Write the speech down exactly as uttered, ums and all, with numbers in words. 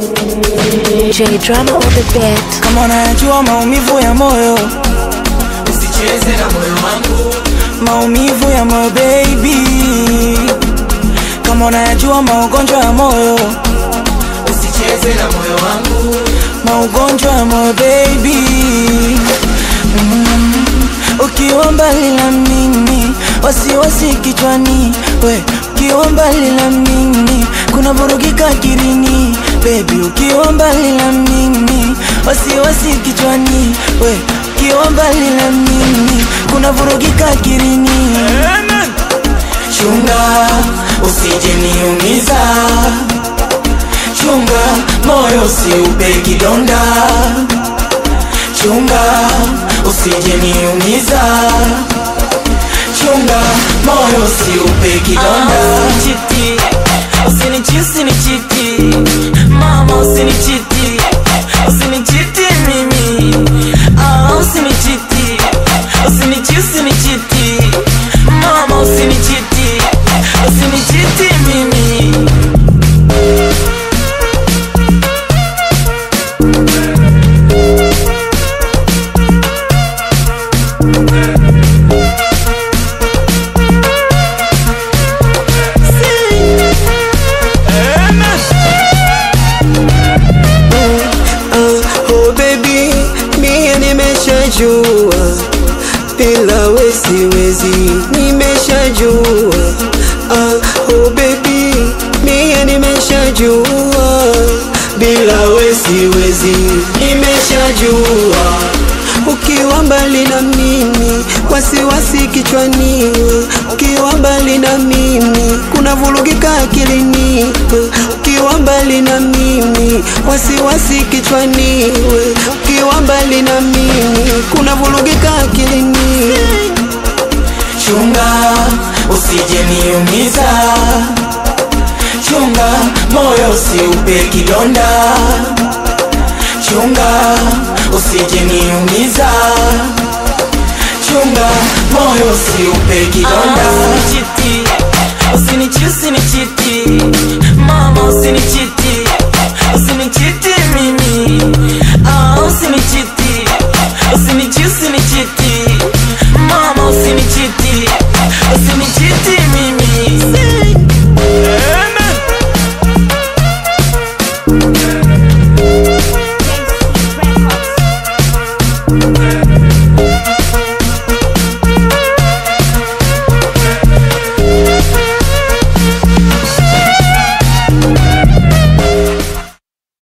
J Drama on the beat. Kama unayajua maumivu ya moyo, usicheze na moyo wangu. maumivu ya moyo baby. Kama unayajua maugonjwa ya moyo, usicheze na moyo wangu. maugonjwa ya moyo baby. mm. Ukiwa mbali na mimi, wasiwasi kichwani, we ukiwa mbali na mimi, kuna vurugika akilini baby. Ukiwa mbali na mimi, wasiwasi kichwani, we ukiwa mbali na mimi, kuna vurugika akilini. Chunga usije niumiza, chunga moyo usiupe kidonda, chunga usije niumiza, chunga moyo usiupe kidonda. Usinichiti, usinichiti, usinichiti mama, usinichiti, usinichiti mimi. Ah, usinichiti, usinichiti, usinichiti mama, usinichiti, usinichiti mimi. Nimeshajua bila we siwezi, nimeshajua. Ah, oh baby, mie nimeshajua bila we siwezi, nimeshajua. Ukiwa mbali na mimi, wasiwasi kichwani, ukiwa mbali na mimi, kuna vurugika akilini. Ukiwa mbali na mimi, wasiwasi kichwani, ukiwa mbali na mimi, kuna vurugika akilini. Chunga usije niumiza, chunga moyo usiupe kidonda, chunga usije niumiza, chunga moyo usiupe kidonda. Usinichiti, usinichiti, usinichiti mama, usinichiti, usinichiti